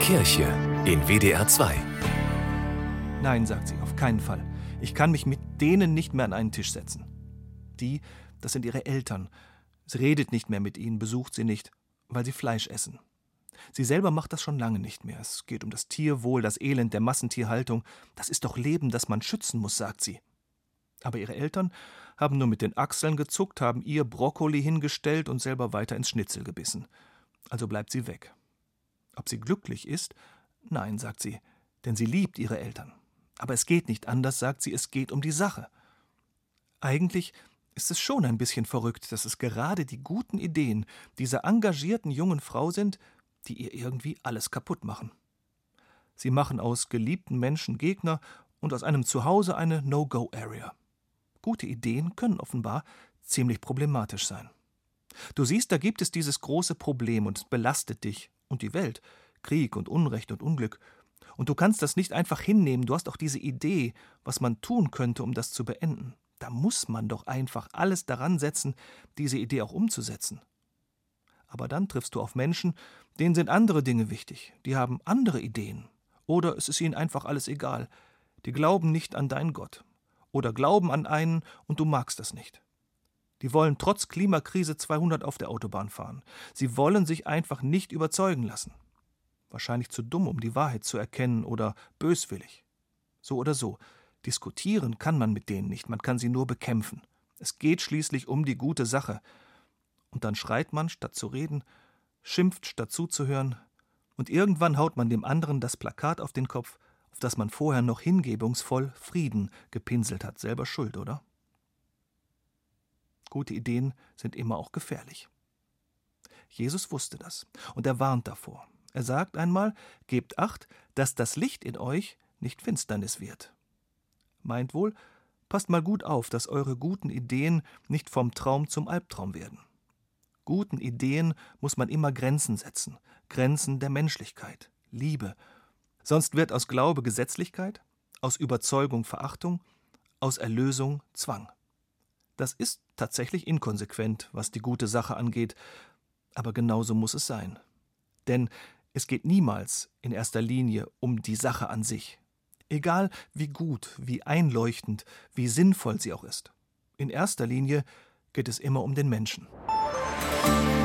Kirche in WDR 2. Nein, sagt sie, auf keinen Fall. Ich kann mich mit denen nicht mehr an einen Tisch setzen. Die, das sind ihre Eltern. Sie redet nicht mehr mit ihnen, besucht sie nicht, weil sie Fleisch essen. Sie selber macht das schon lange nicht mehr. Es geht um das Tierwohl, das Elend der Massentierhaltung. Das ist doch Leben, das man schützen muss, sagt sie. Aber ihre Eltern haben nur mit den Achseln gezuckt, haben ihr Brokkoli hingestellt und selber weiter ins Schnitzel gebissen. Also bleibt sie weg. Ob sie glücklich ist? Nein, sagt sie, denn sie liebt ihre Eltern. Aber es geht nicht anders, sagt sie, es geht um die Sache. Eigentlich ist es schon ein bisschen verrückt, dass es gerade die guten Ideen dieser engagierten jungen Frau sind, die ihr irgendwie alles kaputt machen. Sie machen aus geliebten Menschen Gegner und aus einem Zuhause eine No-Go-Area. Gute Ideen können offenbar ziemlich problematisch sein. Du siehst, da gibt es dieses große Problem und es belastet dich und die Welt, Krieg und Unrecht und Unglück. Und du kannst das nicht einfach hinnehmen, du hast auch diese Idee, was man tun könnte, um das zu beenden. Da muss man doch einfach alles daran setzen, diese Idee auch umzusetzen. Aber dann triffst du auf Menschen, denen sind andere Dinge wichtig, die haben andere Ideen. Oder es ist ihnen einfach alles egal. Die glauben nicht an deinen Gott. Oder glauben an einen und du magst das nicht. Die wollen trotz Klimakrise 200 auf der Autobahn fahren. Sie wollen sich einfach nicht überzeugen lassen. Wahrscheinlich zu dumm, um die Wahrheit zu erkennen oder böswillig. So oder so. Diskutieren kann man mit denen nicht, man kann sie nur bekämpfen. Es geht schließlich um die gute Sache. Und dann schreit man, statt zu reden, schimpft, statt zuzuhören, und irgendwann haut man dem anderen das Plakat auf den Kopf, auf das man vorher noch hingebungsvoll Frieden gepinselt hat. Selber schuld, oder? Gute Ideen sind immer auch gefährlich. Jesus wusste das, und er warnt davor. Er sagt einmal, gebt Acht, dass das Licht in euch nicht Finsternis wird. Meint wohl, passt mal gut auf, dass eure guten Ideen nicht vom Traum zum Albtraum werden. Guten Ideen muss man immer Grenzen setzen, Grenzen der Menschlichkeit, Liebe. Sonst wird aus Glaube Gesetzlichkeit, aus Überzeugung Verachtung, aus Erlösung Zwang. Das ist tatsächlich inkonsequent, was die gute Sache angeht, aber genauso muss es sein. Denn es geht niemals in erster Linie um die Sache an sich. Egal wie gut, wie einleuchtend, wie sinnvoll sie auch ist. In erster Linie geht es immer um den Menschen.